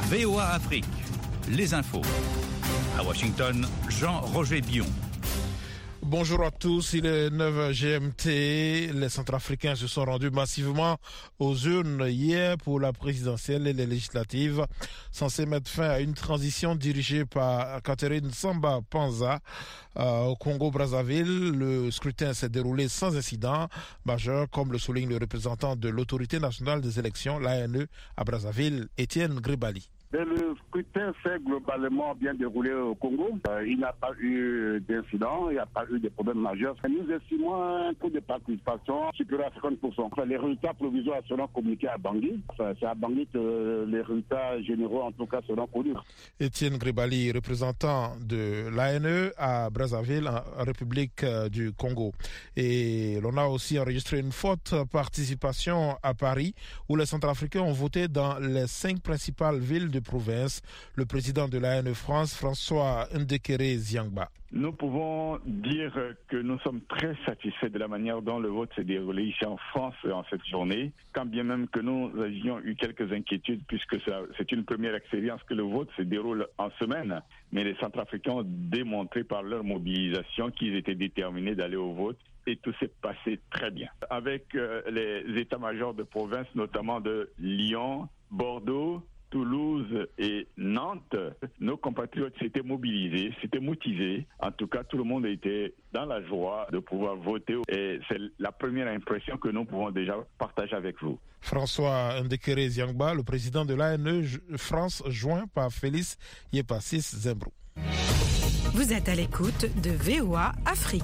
VOA Afrique, les infos. À Washington, Jean-Roger Bion. Bonjour à tous, il est 9 GMT. Les Centrafricains se sont rendus massivement aux urnes hier pour la présidentielle et les législatives, censées mettre fin à une transition dirigée par Catherine Samba Panza au Congo-Brazzaville. Le scrutin s'est déroulé sans incident majeur, comme le souligne le représentant de l'autorité nationale des élections, l'ANE, à Brazzaville, Étienne Gribali. Le scrutin s'est globalement bien déroulé au Congo. Il n'y a pas eu d'incident, il n'y a pas eu de problème majeur. Nous estimons un taux de participation supérieur à 50%. Les résultats provisoires seront communiqués à Bangui. C'est à Bangui que les résultats généraux, en tout cas, seront connus. Étienne Gribali, représentant de l'ANE à Brazzaville, en République du Congo. Et l'on a aussi enregistré une forte participation à Paris, où les Centrafricains ont voté dans les 5 principales villes de province. Le président de l'ANE France, François Ndekere Ziangba. Nous pouvons dire que nous sommes très satisfaits de la manière dont le vote s'est déroulé ici en France en cette journée, quand bien même que nous avions eu quelques inquiétudes puisque c'est une première expérience que le vote se déroule en semaine. Mais les Centrafricains ont démontré par leur mobilisation qu'ils étaient déterminés d'aller au vote. Et tout s'est passé très bien. Avec les états-majors de province, notamment de Lyon, Bordeaux, Toulouse et Nantes, nos compatriotes s'étaient mobilisés, s'étaient motivés. En tout cas, tout le monde était dans la joie de pouvoir voter. Et c'est la première impression que nous pouvons déjà partager avec vous. François Ndekere Ziangba, le président de l'ANE France, joint par Félix Yepassis Zembrou. Vous êtes à l'écoute de VOA Afrique.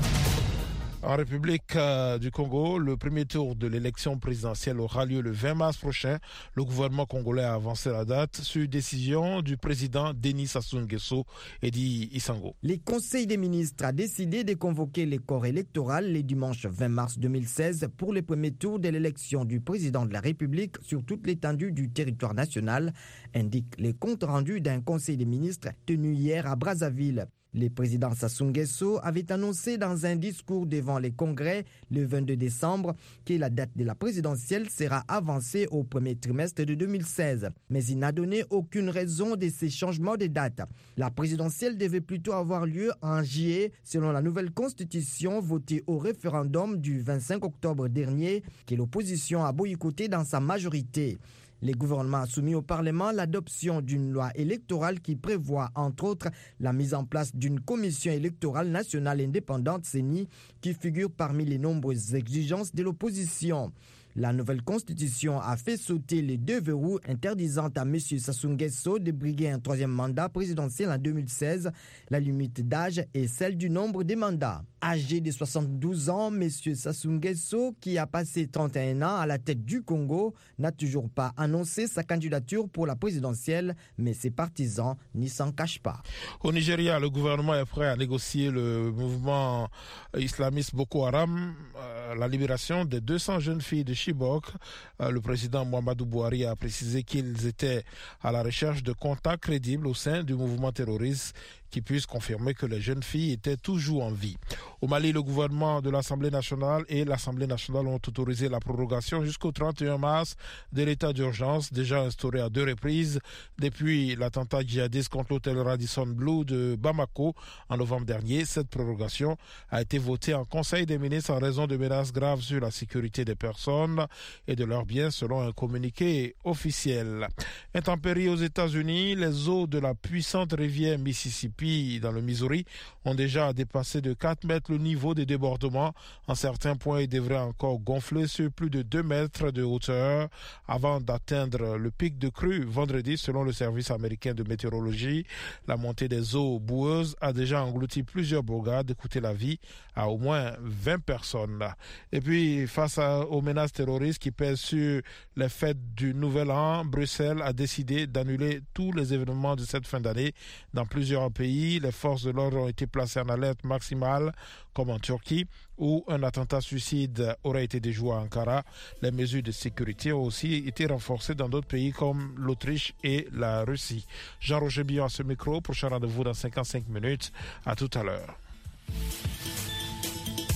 En République du Congo, le premier tour de l'élection présidentielle aura lieu le 20 mars prochain. Le gouvernement congolais a avancé la date sur décision du président Denis Sassou Nguesso et Edi Isango. Le Conseil des ministres a décidé de convoquer les corps électoraux le dimanche 20 mars 2016 pour le premier tour de l'élection du président de la République sur toute l'étendue du territoire national, indique les comptes rendus d'un Conseil des ministres tenu hier à Brazzaville. Le président Sassou Nguesso avait annoncé dans un discours devant les congrès le 22 décembre que la date de la présidentielle sera avancée au premier trimestre de 2016. Mais il n'a donné aucune raison de ces changements de date. La présidentielle devait plutôt avoir lieu en juillet selon la nouvelle constitution votée au référendum du 25 octobre dernier que l'opposition a boycotté dans sa majorité. Le gouvernement a soumis au Parlement l'adoption d'une loi électorale qui prévoit, entre autres, la mise en place d'une commission électorale nationale indépendante CENI qui figure parmi les nombreuses exigences de l'opposition. La nouvelle constitution a fait sauter les 2 verrous interdisant à M. Sassou Nguesso de briguer un 3e mandat présidentiel en 2016, la limite d'âge et celle du nombre de mandats. Âgé de 72 ans, M. Sassou Nguesso, qui a passé 31 ans à la tête du Congo, n'a toujours pas annoncé sa candidature pour la présidentielle, mais ses partisans n'y s'en cachent pas. Au Nigeria, le gouvernement est prêt à négocier le mouvement islamiste Boko Haram, la libération des 200 jeunes filles de Chibok. Le président Muhammadu Buhari a précisé qu'ils étaient à la recherche de contacts crédibles au sein du mouvement terroriste qui puisse confirmer que les jeunes filles étaient toujours en vie. Au Mali, le gouvernement de l'Assemblée nationale et l'Assemblée nationale ont autorisé la prorogation jusqu'au 31 mars de l'état d'urgence, déjà instauré à 2 reprises depuis l'attentat djihadiste contre l'hôtel Radisson Blu de Bamako en novembre dernier. Cette prorogation a été votée en Conseil des ministres en raison de menaces graves sur la sécurité des personnes et de leurs biens selon un communiqué officiel. Intempéries aux États-Unis, les eaux de la puissante rivière Mississippi dans le Missouri ont déjà dépassé de 4 mètres le niveau des débordements. En certains points, ils devraient encore gonfler sur plus de 2 mètres de hauteur avant d'atteindre le pic de crue vendredi selon le service américain de météorologie. La montée des eaux boueuses a déjà englouti plusieurs bourgades et coûté la vie à au moins 20 personnes. Et puis, face aux menaces terroristes qui pèsent sur les fêtes du Nouvel An, Bruxelles a décidé d'annuler tous les événements de cette fin d'année dans plusieurs pays. Les forces de l'ordre ont été placées en alerte maximale, comme en Turquie, où un attentat suicide aurait été déjoué à Ankara. Les mesures de sécurité ont aussi été renforcées dans d'autres pays comme l'Autriche et la Russie. Jean-Roger Bion à ce micro. Prochain rendez-vous dans 55 minutes. À tout à l'heure.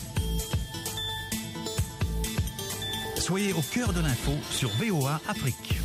Soyez au cœur de l'info sur VOA Afrique.